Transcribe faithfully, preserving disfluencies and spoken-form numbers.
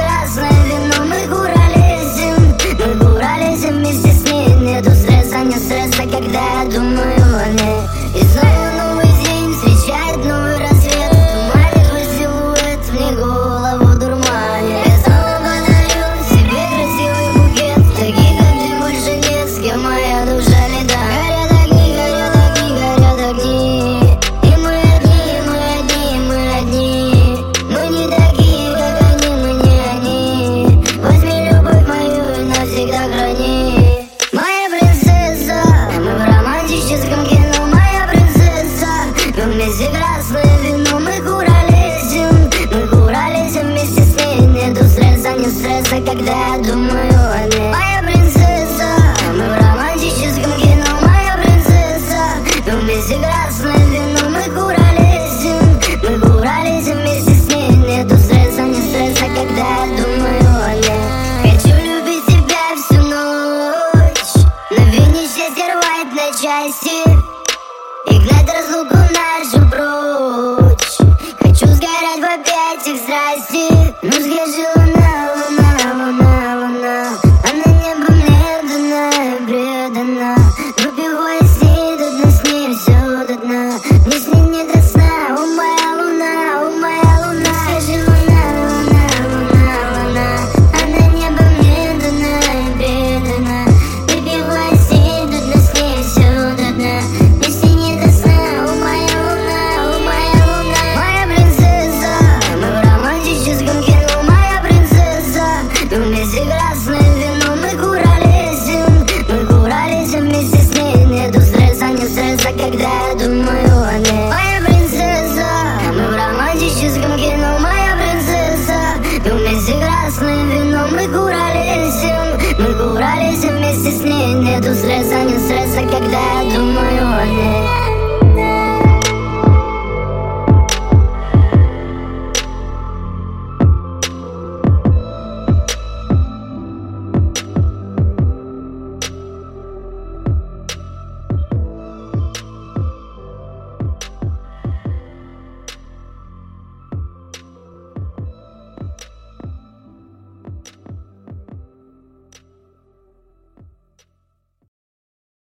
красное вино, мы куролесим, мы куролесим вместе с ней. Нету стресса, не стресса, когда я думаю о ней. И снова новый день встречает новый рассвет. Туманит твой силуэт, мне голову дурманит. Я снова подарю себе красивый букет. Таких, как ты, больше нет, с кем моя душа летает. Горят огни, горят огни, горят огни. И мы одни, мы одни, мы одни. Мы не такие, как они, мы не они. Возьми любовь мою и навсегда храни. Моя принцесса, мы в романтическом кино. Моя принцесса, пьем вместе красное вино. Мы куролесим, мы куролесим вместе с ней. Нету стресса, не стресса, когда я думаю о ней. Моя принцесса, мы в романтическом кино. Моя принцесса, пьем вместе красное вино. Мы куролесим, мы куролесим вместе с ней. Нету стресса, не стресса, когда я думаю о ней. Хочу любить тебя всю ночь, но вине счастье рвать на части и гнать разлуку нашу прочь. Хочу сгорать в объятиях страсти. Ну скажи, луна, луна, луна, луна, она небо мне дана и предана. Выпивая с ней до дна, с ней все до дна. Мне с ней не до сна, о моя луна, о моя луна. Скажи, луна, луна, луна, луна, она небо мне дана и предана. Выпивая с ней до дна, с ней все до дна. Мне с ней не до сна, о моя луна, о моя луна. Моя принцесса, мы в романтическом кино. Моя принцесса, пьем вместе красное вино. Мы куролесим, мы куролесим вместе с ней. Нету стресса, не стресса, когда я думаю о ней. Моя принцесса, мы в романтическом кино. Моя принцесса, пьем вместе красное вино. Мы куролесим, мы куролесим вместе с ней. Нету стресса, не стресса, когда я думаю о ней.